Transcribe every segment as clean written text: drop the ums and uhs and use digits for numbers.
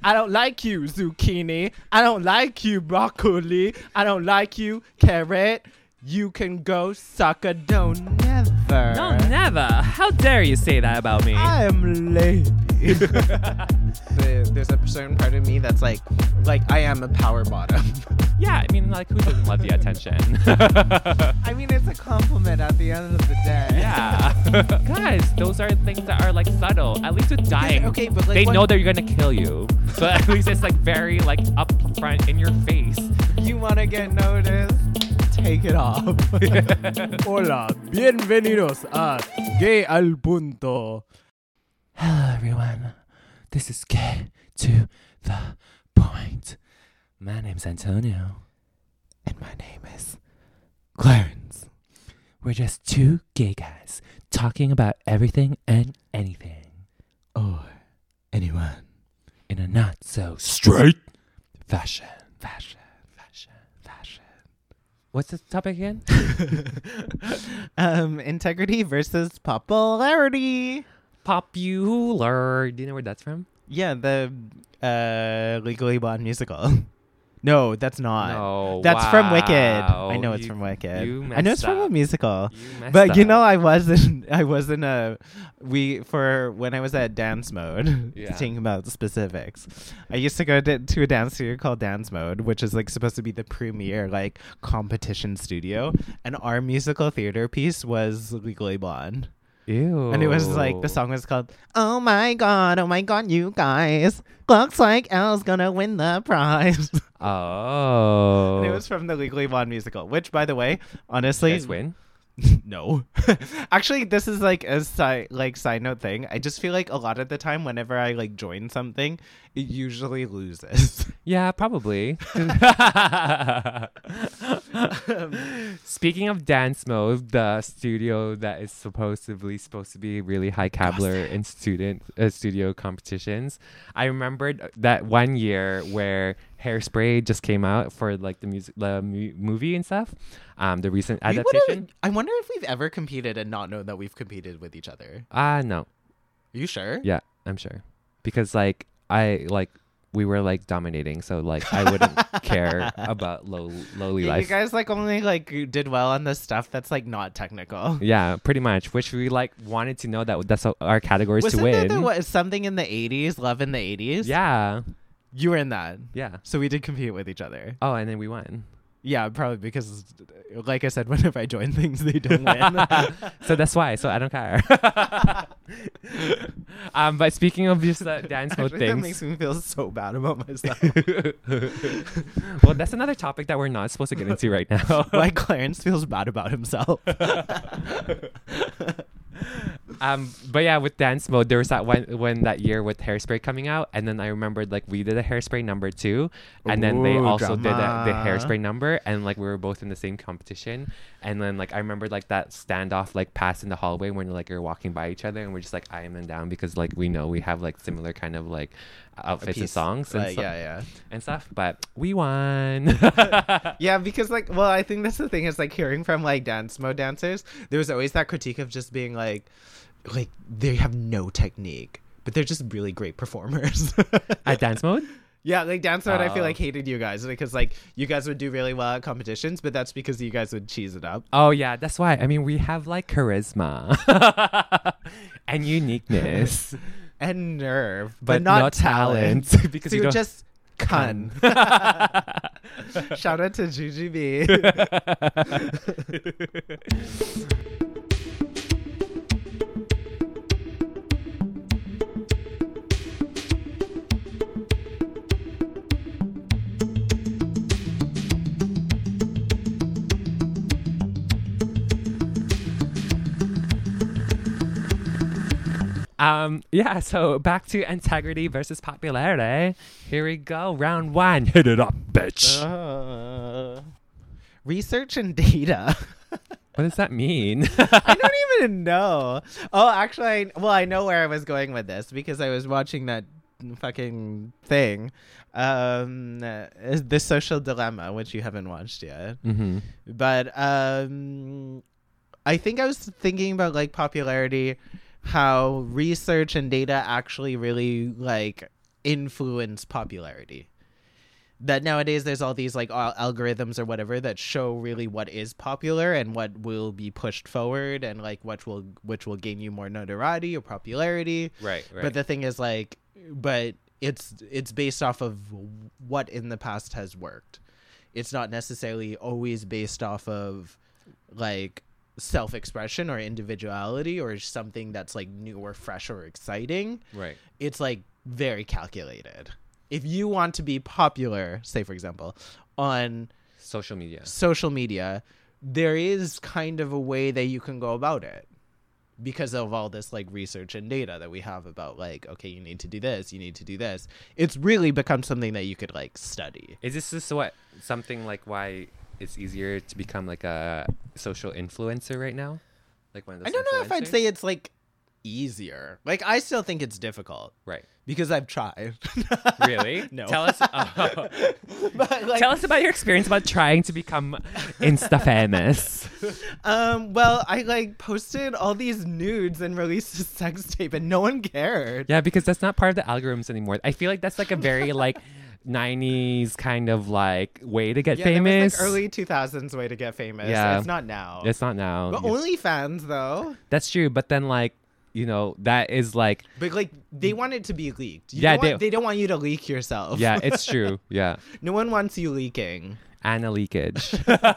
I don't like you, zucchini. I don't like you, broccoli. I don't like you, carrot. You can go suck a no, never. No, never. How dare you say that about me? I am lady. There's a certain part of me that's like I am a power bottom. Yeah, I mean, like, who doesn't love the attention? I mean, it's a compliment at the end of the day. Yeah. Guys, those are things that are, like, subtle. At least with dying, Okay, but like, they know they're going to kill you. But at least it's, like, very, like, up front in your face. You want to get noticed? Take it off. Hola, bienvenidos a Gay al Punto. Hello, everyone. This is Gay to the Point. My name's Antonio. And my name is Clarence. We're just two gay guys talking about everything and anything. Or anyone. In a not so straight fashion. What's the topic again? Integrity versus popularity. Popular. Do you know where that's from? Yeah, the Legally Blonde musical. No, that's not. No, that's from Wicked. wow. I know it's from Wicked. I know it's messed from a up. musical. You messed But you up. know, I was in a when I was at Dance Mode, Yeah. thinking about the specifics. I used to go to a dance studio called Dance Mode, which is like supposed to be the premier like competition studio, and our musical theater piece was Legally Blonde. Ew. And it was like, the song was called, oh my god, you guys. Looks like Elle's gonna win the prize. Oh. And it was from the Legally Blonde musical, which, by the way, honestly... You guys win? No. Actually, this is like a side note thing. I just feel like a lot of the time, whenever I like join something, it usually loses. Yeah, probably. Speaking of Dance Mode, the studio that is supposed to be really high caliber in studio competitions. I remembered that one year where Hairspray just came out for like the movie and stuff. The recent adaptation. I wonder if we've ever competed and not known that we've competed with each other. No. Are you sure? Yeah, I'm sure. Because we were like dominating, so like I wouldn't care about lowly Yeah, life. you guys like only like did well on the stuff that's like not technical. Yeah, pretty much. Which we like wanted to know that's our categories to win. There something in the 80s, Love in the 80s? Yeah, You were in that. yeah. So we did compete with each other. Oh, and then we won. Yeah, probably because, like I said, whenever I join things, they don't win. So that's why. So I don't care. But speaking of just dance mode Actually, that things, makes me feel so bad about myself. well, that's another topic that we're not supposed to get into right now. Why Clarence feels bad about himself. But yeah, with dance mode, there was that when that year with Hairspray coming out, and then I remembered like we did a Hairspray number 2, and then they Ooh, also did the drama. Hairspray number, and like we were both in the same competition, and then like I remembered like that standoff like pass in the hallway when like you're walking by each other, and we're just like eyeing them down because like we know we have like similar kind of like outfits and songs and and stuff, but we won. Yeah, because like, well, I think that's the thing is like hearing from like Dance Mode dancers, there was always that critique of just being like they have no technique, but they're just really great performers. At dance mode. Yeah, like Dance Mode, I feel Oh. like hated you guys because like you guys would do really well at competitions, but that's because you guys would cheese it up. Oh yeah, that's why. I mean, we have like charisma and uniqueness. And nerve, But not no talent. talent, because so you you're don't- just cun. Shout out to GGB. Yeah, so back to integrity versus popularity. Here we go. Round 1. Hit it up, bitch. Research and data. What does that mean? I don't even know. Oh, actually, I know where I was going with this because I was watching that fucking thing, The Social Dilemma, which you haven't watched yet. Mm-hmm. But I think I was thinking about like popularity, how research and data actually really like influence popularity. That nowadays there's all these like algorithms or whatever that show really what is popular and what will be pushed forward and like which will gain you more notoriety or popularity. Right. But the thing is like, but it's based off of what in the past has worked. It's not necessarily always based off of like self-expression or individuality or something that's like new or fresh or exciting. Right. It's like very calculated. If you want to be popular, say for example, on social media, there is kind of a way that you can go about it because of all this like research and data that we have about like, okay, you need to do this, you need to do this. It's really become something that you could like study. Is this just something like why it's easier to become like a social influencer right now? Like one of those I don't know if I'd influencers? say it's like easier. Like I still think it's difficult. Right. Because I've tried. Really? No. Tell us. But, like, Tell us about your experience about trying to become Insta famous. Well, I like posted all these nudes and released a sex tape, and no one cared. Yeah, because that's not part of the algorithms anymore. I feel like that's like a very like 90s kind of like way to get Yeah, famous. that was like early 2000s way to get famous. Yeah. It's not now. It's not now. But Yeah. OnlyFans though. That's true. But then like, you know, that is like, But like they want it to be leaked. They don't want you to leak yourself. yeah, it's true. Yeah. No one wants you leaking. Anna leakage.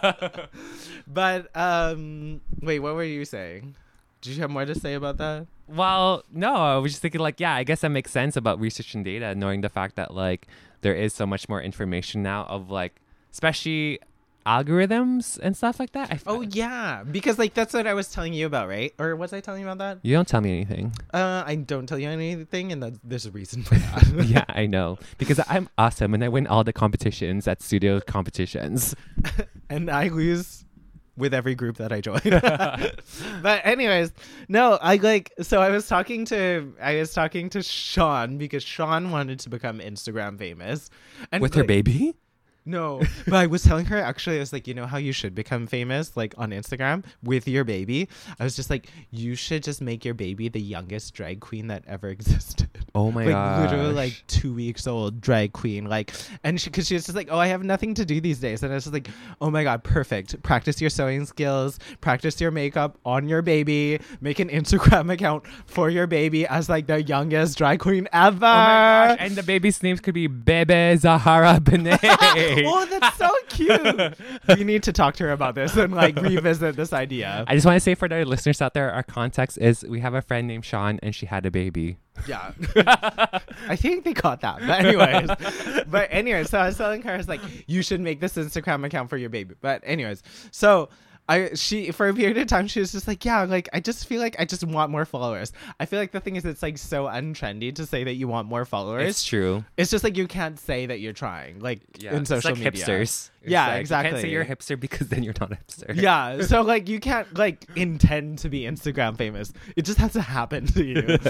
But wait, what were you saying? Did you have more to say about that? Well, no, I was just thinking like, yeah, I guess that makes sense about research and data, knowing the fact that like there is so much more information now of like, especially algorithms and stuff like that. Oh yeah, because like that's what I was telling you about, right? Or was I telling you about that? You don't tell me anything. I don't tell you anything, and there's a reason for that. Yeah, I know. Because I'm awesome and I win all the competitions at studio competitions. And I lose with every group that I join. But anyways, no, I was talking to Sean because Sean wanted to become Instagram famous. And With her baby? No, but I was telling her, actually, I was like, you know how you should become famous, like on Instagram with your baby? I was just like, you should just make your baby the youngest drag queen that ever existed. Oh my Like literally gosh. like 2 weeks old drag queen. Like, and because she was just like, oh, I have nothing to do these days. And I was just like, oh my God, perfect. Practice your sewing skills, practice your makeup on your baby, make an Instagram account for your baby as like the youngest drag queen ever. Oh my gosh. And the baby's names could be Bebe Zahara Benet. Oh, that's so cute. We need to talk to her about this and like revisit this idea. I just want to say for the listeners out there, our context is we have a friend named Sean and she had a baby. Yeah. I think they caught that. But anyways, so I was telling her, I was like, you should make this Instagram account for your baby. But anyways, so she for a period of time she was just like, yeah, like I just feel like I just want more followers. I feel like the thing is it's like so untrendy to say that you want more followers. It's true. It's just like you can't say that you're trying, like in social it's like media. hipsters. It's Yeah, like, exactly. You can't say you're a hipster because then you're not a hipster. Yeah, so like you can't like intend to be Instagram famous. It just has to happen to you.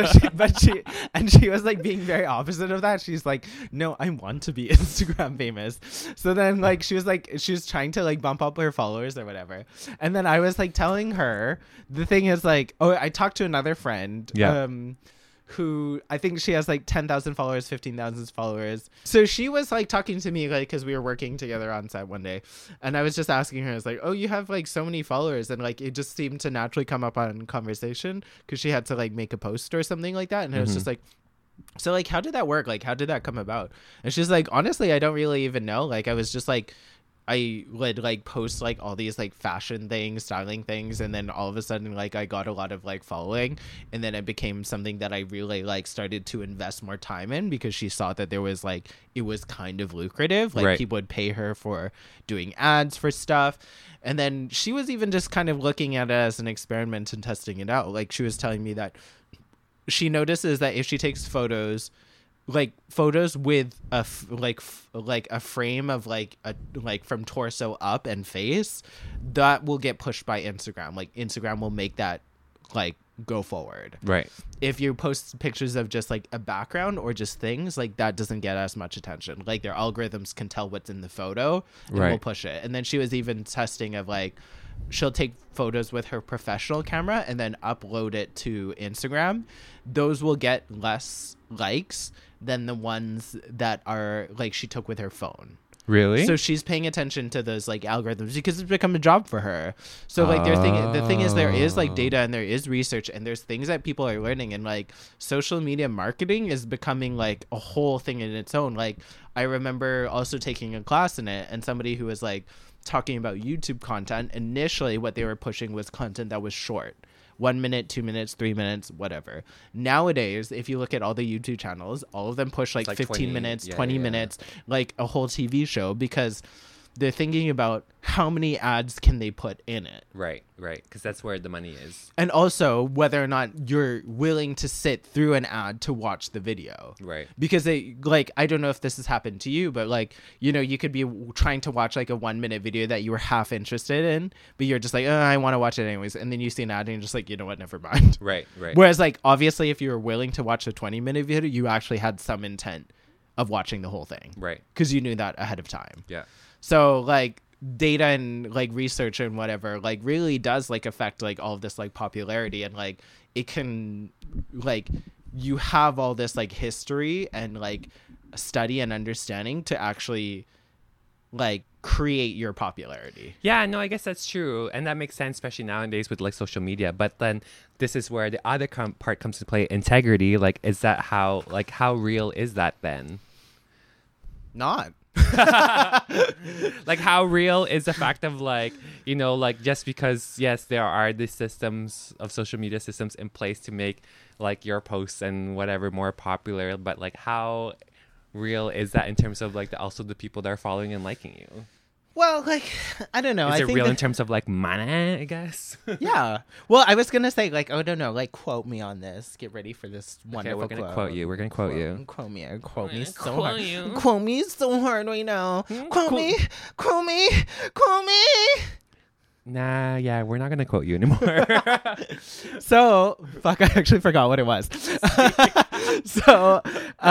She was like being very opposite of that. She's like, no, I want to be Instagram famous. So then like she was trying to like bump up her followers or whatever. And then I was like telling her, the thing is like, oh, I talked to another friend. Yeah. Who I think she has like 10,000 followers, 15,000 followers. So she was like talking to me like because we were working together on set one day, and I was just asking her, I was like, oh, you have like so many followers, and like it just seemed to naturally come up on conversation because she had to like make a post or something like that, and it was just like, so like how did that work? Like how did that come about? And she's like, honestly, I don't really even know. Like I was just like, I would like post like all these like fashion things, styling things, and then all of a sudden like I got a lot of like following, and then it became something that I really like started to invest more time in because she saw that there was like it was kind of lucrative, like Right. people would pay her for doing ads for stuff. And then she was even just kind of looking at it as an experiment and testing it out. Like she was telling me that she notices that if she takes photos with a a frame of like from torso up and face, that will get pushed by Instagram. Like Instagram will make that like go forward. Right. If you post pictures of just like a background or just things, like that doesn't get as much attention. Like their algorithms can tell what's in the photo and will push it. And then she was even testing of like, she'll take photos with her professional camera and then upload it to Instagram. Those will get less likes than the ones that are like she took with her phone. Really? So she's paying attention to those like algorithms because it's become a job for her. So like the thing is there is like data and there is research and there's things that people are learning, and like social media marketing is becoming like a whole thing in its own. Like I remember also taking a class in it, and somebody who was like talking about YouTube content. Initially what they were pushing was content that was short. 1 minute, 2 minutes, 3 minutes, whatever. Nowadays, if you look at all the YouTube channels, all of them push like 15 20 minutes, 20 minutes, like a whole TV show, because they're thinking about how many ads can they put in it. Right. Because that's where the money is. And also whether or not you're willing to sit through an ad to watch the video. Right. Because they like, I don't know if this has happened to you, but like, you know, you could be trying to watch like a 1 minute video that you were half interested in, but you're just like, oh, I want to watch it anyways. And then you see an ad and you're just like, you know what, never mind. Right. Whereas like, obviously if you were willing to watch a 20-minute video, you actually had some intent of watching the whole thing. Right. Because you knew that ahead of time. Yeah. So like data and like research and whatever like really does like affect like all of this like popularity, and like it can like you have all this like history and like study and understanding to actually like create your popularity. Yeah, no, I guess that's true. And that makes sense, especially nowadays with like social media. But then this is where the other part comes to play, integrity. Like, is that how real is that then? Not. Like, how real is the fact of like, you know, like just because, yes, there are these systems of social media systems in place to make like your posts and whatever more popular, but like how real is that in terms of like also the people that are following and liking you? Well, like, I don't know. Is I it think real in terms of like money, I guess? Yeah. Well, I was going to say, like, I don't know, like, quote me on this. Get ready for this wonderful we're gonna quote. quote you. We're going to quote you. Quote me. Quote me so Quote hard. you. Quote me so hard right now. Quote me. Quote me. Quote me. Nah, yeah, we're not going to quote you anymore. So, fuck, I actually forgot what it was. So,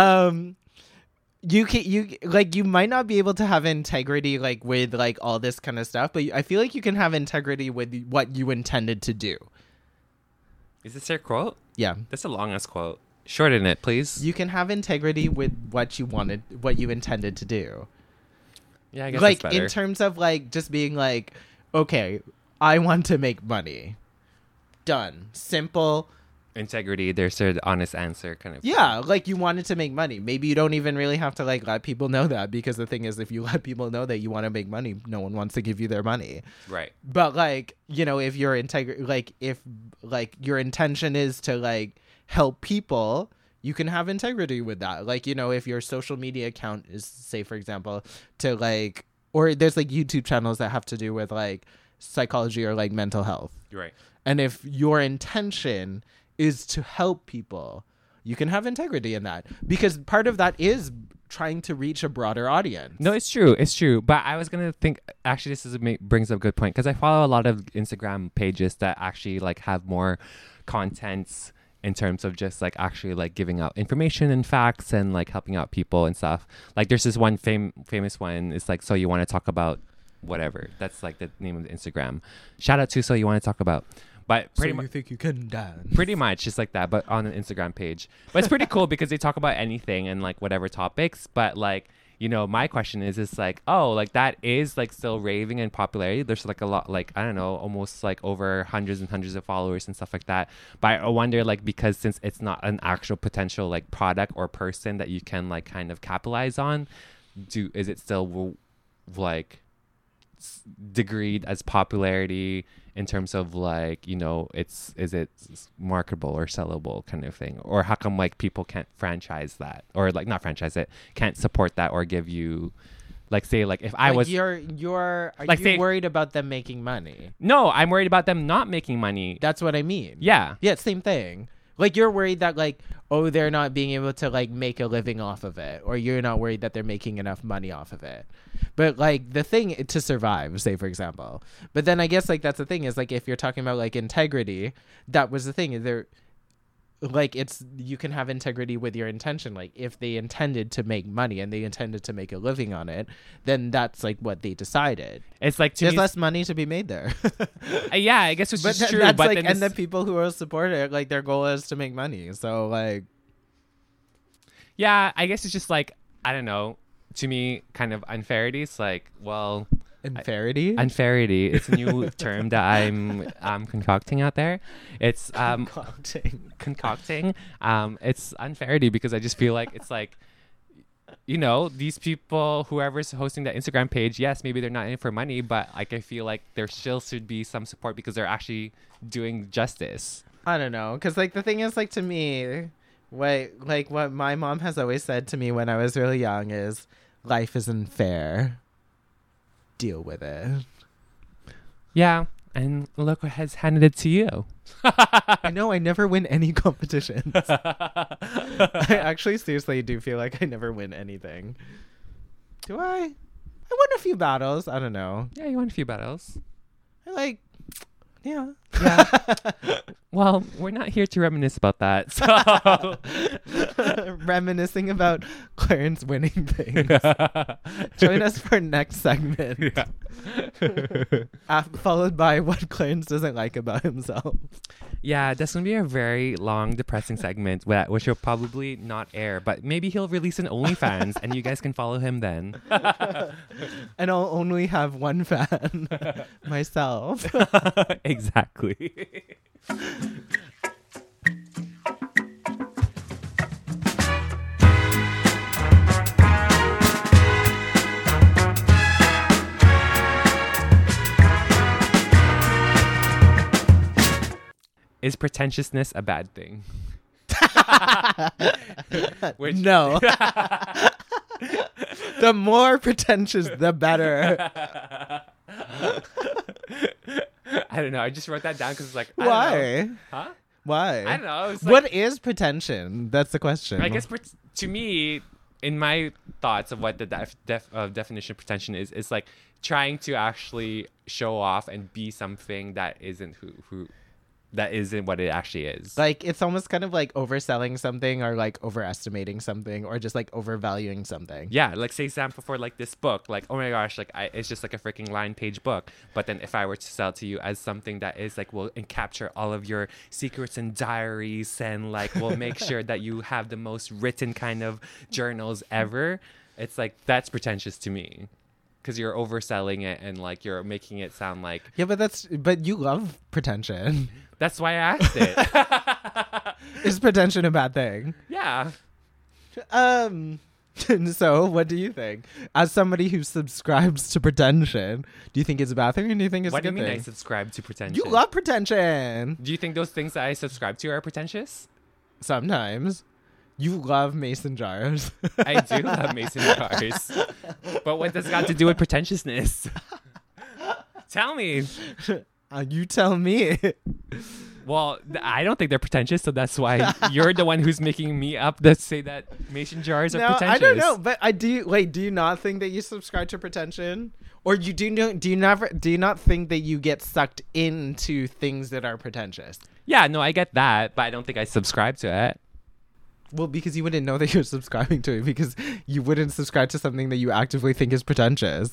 you might not be able to have integrity like with like all this kind of stuff, but I feel like you can have integrity with what you intended to do. Is this your quote? Yeah. That's a long ass quote. Shorten it, please. You can have integrity with what you wanted, what you intended to do. Yeah, I guess like that's better. in terms of like just being like, okay, I want to make money. Done. Simple. Integrity, there's an honest answer kind of Yeah, like you wanted to make money. Maybe you don't even really have to like let people know that, because the thing is, if you let people know that you want to make money, no one wants to give you their money. Right. But like, you know, if your if like your intention is to like help people, you can have integrity with that. Like, you know, if your social media account is, say for example, to like, or there's like YouTube channels that have to do with like psychology or like mental health. Right. And if your intention is to help people, you can have integrity in that, because part of that is trying to reach a broader audience. No, it's true. It's true. But I was going to think, actually, this brings up a good point, because I follow a lot of Instagram pages that actually like have more contents in terms of just like actually like giving out information and facts and like helping out people and stuff. Like there's this one famous one. It's like, so you want to talk about whatever. That's like the name of the Instagram. Shout out to So You Want to Talk About. But pretty you think you can dance? Pretty much just like that, but on an Instagram page. But it's pretty cool because they talk about anything and like whatever topics. But like, you know, my question is like, oh, like that is like still raving in popularity. There's like a lot, like, I don't know, almost like over hundreds and hundreds of followers and stuff like that. But I wonder, like, because since it's not an actual potential like product or person that you can like kind of capitalize on, is it still like degreed as popularity in terms of like, you know, is it marketable or sellable kind of thing? Or how come like people can't franchise that, or like not franchise it, can't support that, or give you like, say like if I was you're like, you worried about them making money? No, I'm worried about them not making money. That's what I mean. Yeah, same thing. Like, you're worried that, like, oh, they're not being able to, like, make a living off of it. Or you're not worried that they're making enough money off of it. But, like, the thing to survive, say, for example. But then I guess, like, that's the thing is, like, if you're talking about, like, integrity, that was the thing. Like, it's, you can have integrity with your intention. Like, if they intended to make money and they intended to make a living on it, then that's, like, what they decided. It's like, There's less money to be made there. yeah, I guess which is true. That's But like, then and the people who will support it, like, their goal is to make money. So, like, yeah, I guess it's just like, I don't know. To me, kind of unfairity. It's like, well, unfairity. Unfairity. It's a new term that I'm concocting out there. It's concocting. It's unfairity because I just feel like it's like, you know, these people, whoever's hosting that Instagram page, yes, maybe they're not in it for money, but like I feel like there still should be some support because they're actually doing justice. I don't know, because like the thing is, like, to me, what my mom has always said to me when I was really young is, life isn't fair. Deal with it. Yeah, and look what has handed it to you. I know, I never win any competitions. I actually seriously do feel like I never win anything. Do I? I won a few battles. I don't know. Yeah, you won a few battles. Yeah. Well, we're not here to reminisce about that. So reminiscing about Clarence winning things. Join us for next segment. Yeah. Followed by what Clarence doesn't like about himself. Yeah, that's going to be a very long, depressing segment, which will probably not air, but maybe he'll release an OnlyFans and you guys can follow him then. And I'll only have one fan, myself. Exactly. Is pretentiousness a bad thing? No. The more pretentious, the better. I don't know. I just wrote that down because it's like, why? Huh? Why? I don't know. It's what is pretension? That's the question. I guess to me, in my thoughts of what the definition of pretension is, it's like trying to actually show off and be something that isn't that isn't what it actually is. Like, it's almost kind of like overselling something or like overestimating something or just like overvaluing something. Yeah, like say example for like this book, like, oh my gosh, like it's just like a freaking line page book. But then if I were to sell to you as something that is like will capture all of your secrets and diaries and like will make sure that you have the most written kind of journals ever, it's like that's pretentious to me. Because you're overselling it and like you're making it sound like but you love pretension. That's why I asked it. Is pretension a bad thing? Yeah. So what do you think? As somebody who subscribes to pretension, do you think it's a bad thing or do you think it's a good thing? What do you mean I subscribe to pretension? You love pretension. Do you think those things that I subscribe to are pretentious? Sometimes. You love mason jars. I do love mason jars. But what does it got to do with pretentiousness? Tell me. You tell me. Well, I don't think they're pretentious, so that's why you're the one who's making me up to say that mason jars are pretentious. I don't know, but I do. Wait, do you not think that you subscribe to pretension, or you do you not think that you get sucked into things that are pretentious? Yeah, no, I get that, but I don't think I subscribe to it. Well, because you wouldn't know that you're subscribing to it, because you wouldn't subscribe to something that you actively think is pretentious.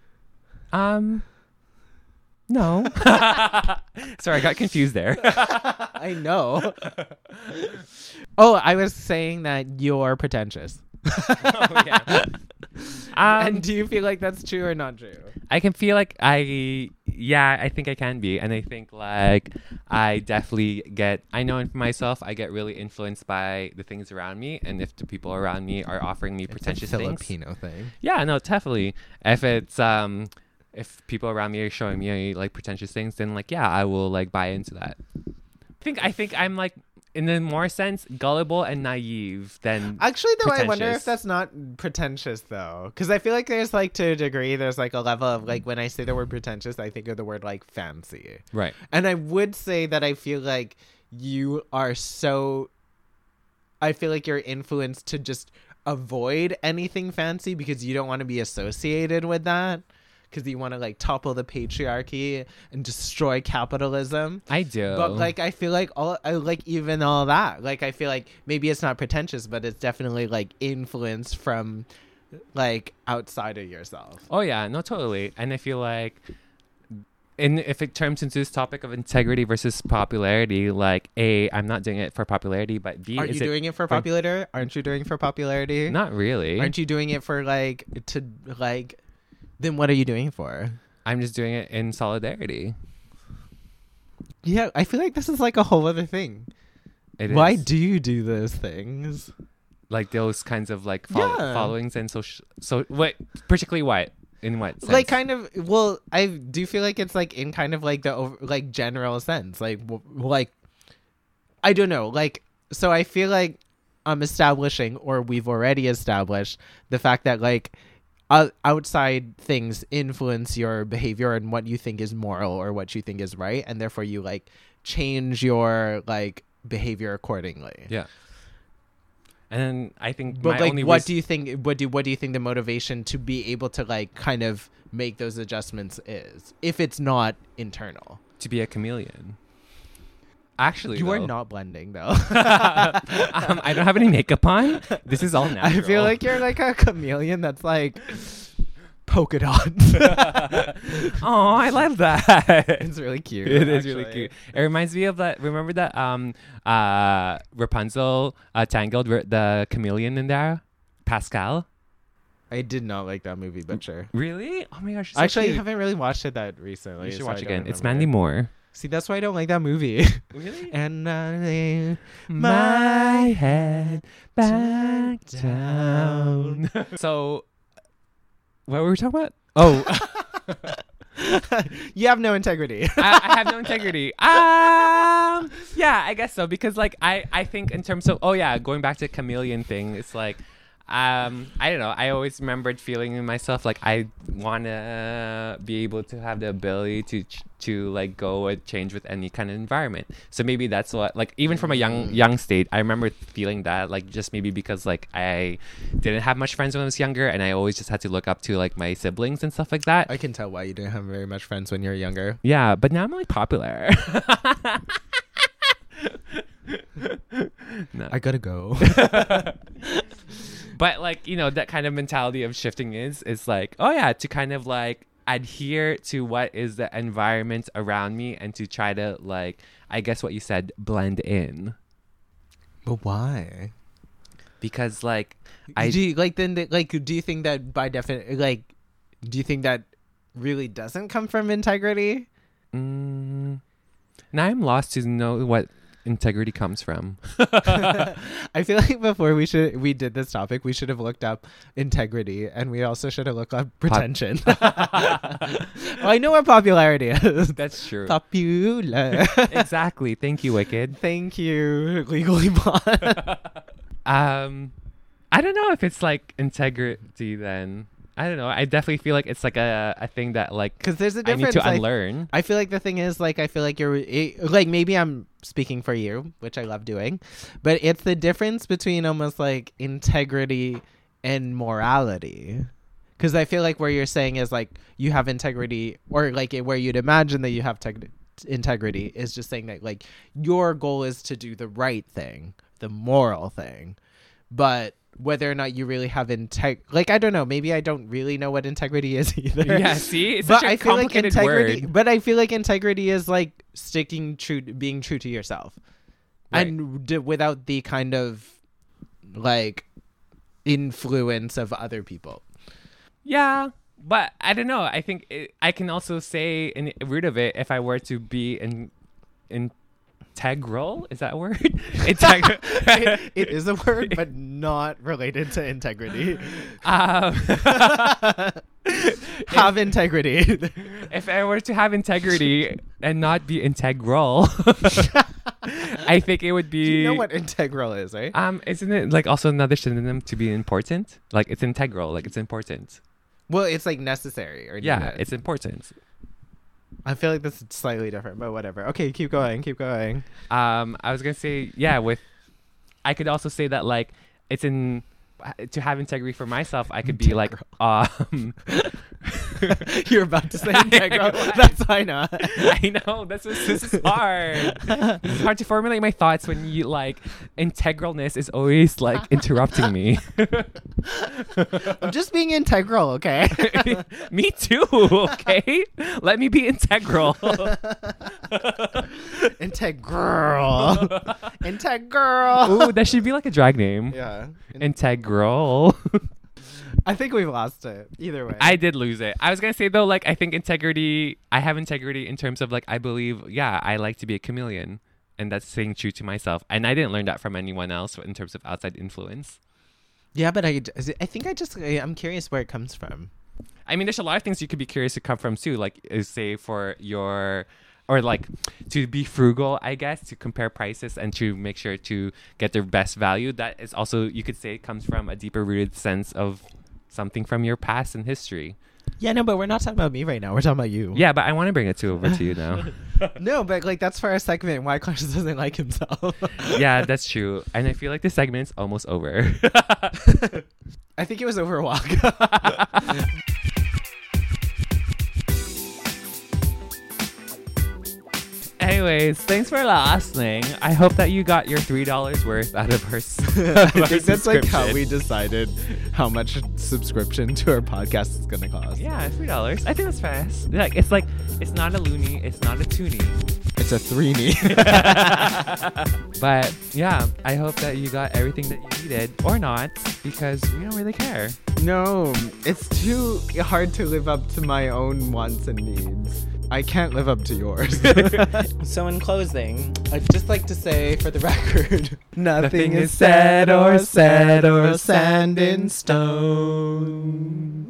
No. Sorry, I got confused there. I know. Oh, I was saying that you're pretentious. Oh, yeah. And do you feel like that's true or not true? I can feel like I think I can be. And I think like I definitely I know for myself, I get really influenced by the things around me. And if the people around me are offering me pretentious things. Filipino thing. Yeah, no, definitely. If it's, if people around me are showing me like pretentious things, then like, yeah, I will like buy into that. I think I'm like, in the more sense, gullible and naive than actually, though, I wonder if that's not pretentious, though. Because I feel like there's, like, to a degree, there's, like, a level of, like, when I say the word pretentious, I think of the word, like, fancy. Right. And I would say that I feel like you are so, I feel like you're influenced to just avoid anything fancy because you don't want to be associated with that, because you want to like topple the patriarchy and destroy capitalism. I do. But like I feel like even all that, like I feel like maybe it's not pretentious, but it's definitely like influence from like outside of yourself. Oh yeah, no, totally. And I feel like, and if it turns into this topic of integrity versus popularity, like A, I'm not doing it for popularity, but B, Are you doing it for popularity? Aren't you doing it for popularity? Not really. Aren't you doing it for like to like? Then what are you doing it for? I'm just doing it in solidarity. Yeah, I feel like this is like a whole other thing. Why do you do those things? Like those kinds of like Yeah. followings and so what, particularly what? In what sense? Like kind of, well, I do feel like it's like in kind of like the like general sense, like like I don't know, like, so I feel like I'm establishing, or we've already established, the fact that like outside things influence your behavior and what you think is moral or what you think is right, and therefore you like change your like behavior accordingly. Yeah. And then I think, but like, what do you think? What do you think the motivation to be able to like kind of make those adjustments is, if it's not internal? To be a chameleon. Actually, you are not blending though. I don't have any makeup on. This is all natural. I feel like you're like a chameleon that's like polka dots. Oh, I love that. It's really cute. It is really cute. It reminds me of that. Remember that Rapunzel tangled the chameleon in there, Pascal. I did not like that movie, but sure. Really? Oh my gosh! Actually, I haven't really watched it that recently. You should so watch I it don't again. It's remember Mandy it. Moore. See, that's why I don't like that movie. Really? And I lay my head back down. So, what were we talking about? Oh, you have no integrity. I have no integrity. Yeah, I guess so, because like I think in terms of, oh yeah, going back to the chameleon thing, it's like I don't know. I always remembered feeling in myself like I wanna be able to have the ability to like go and change with any kind of environment. So maybe that's what, like, even from a young state, I remember feeling that, like, just maybe because like I didn't have much friends when I was younger, and I always just had to look up to like my siblings and stuff like that. I can tell why you didn't have very much friends when you were younger. Yeah, but now I'm like popular. No. I gotta go. But like, you know, that kind of mentality of shifting is like, oh yeah, to kind of like adhere to what is the environment around me, and to try to like, I guess what you said, blend in. But why? Because like do you, like, then like, do you think that by definition, like, do you think that really doesn't come from integrity? Now I'm lost to know what integrity comes from. I feel like before we did this topic, we should have looked up integrity, and we also should have looked up pretension. Well, I know what popularity is. That's true. Popular. Exactly. Thank you, Wicked. Thank you, Legally Blonde. I don't know if it's like integrity then. I don't know. I definitely feel like it's like a thing that like, because there's a I need difference. to unlearn. I feel like the thing is, like, I feel like you're like, maybe I'm speaking for you, which I love doing, but it's the difference between almost like integrity and morality. Because I feel like where you're saying is like you have integrity, or like where you'd imagine that you have integrity is just saying that like your goal is to do the right thing, the moral thing, but whether or not you really have like, I don't know, maybe I don't really know what integrity is either. Yeah, see, it's But such a I feel like complicated integrity, word. but I feel like integrity is like being true to yourself, Right. and without the kind of like influence of other people. Yeah, but I don't know. I think I can also say in the root of it, if I were to be integral, is that a word? Integral. It is a word, but not related to integrity. Have integrity. If I were to have integrity and not be integral, I think it would be. You know what integral is, right? Isn't it like also another synonym to be important? Like, it's integral, like it's important. Well, it's like necessary, or Yeah, needed. it's important. I feel like this is slightly different, but whatever. Okay, keep going. I was gonna say, yeah, I could also say that like it's in to have integrity for myself. I could be like, You're about to say integral. That's why not. I know this is hard. It's hard to formulate my thoughts when you like integralness is always like interrupting me. I'm just being integral, okay? Me too. Okay, let me be integral. Integral. Ooh, that should be like a drag name. Yeah. Integral. I think we've lost it. Either way. I did lose it. I was going to say, though, like, I think I have integrity in terms of, like, I believe, yeah, I like to be a chameleon. And that's staying true to myself. And I didn't learn that from anyone else in terms of outside influence. Yeah, but I think I'm curious where it comes from. I mean, there's a lot of things you could be curious to come from, too. Like, say, or like to be frugal, I guess, to compare prices and to make sure to get their best value. That is also, you could say, comes from a deeper rooted sense of something from your past and history. Yeah, no, but we're not talking about me right now. We're talking about you. Yeah, but I want to bring it over to you now. No, but like that's for our segment. Why Conscious doesn't like himself. Yeah, that's true. And I feel like this segment's almost over. I think it was over a while ago. Anyways, thanks for listening. I hope that you got your $3 worth out of our I think that's like how we decided how much subscription to our podcast is going to cost. Yeah, $3. I think that's fast. It's not a loony. It's not a toonie. It's a threenie. But yeah, I hope that you got everything that you needed or not, because we don't really care. No, it's too hard to live up to my own wants and needs. I can't live up to yours. So in closing, I'd just like to say for the record, nothing is said or sand in stone.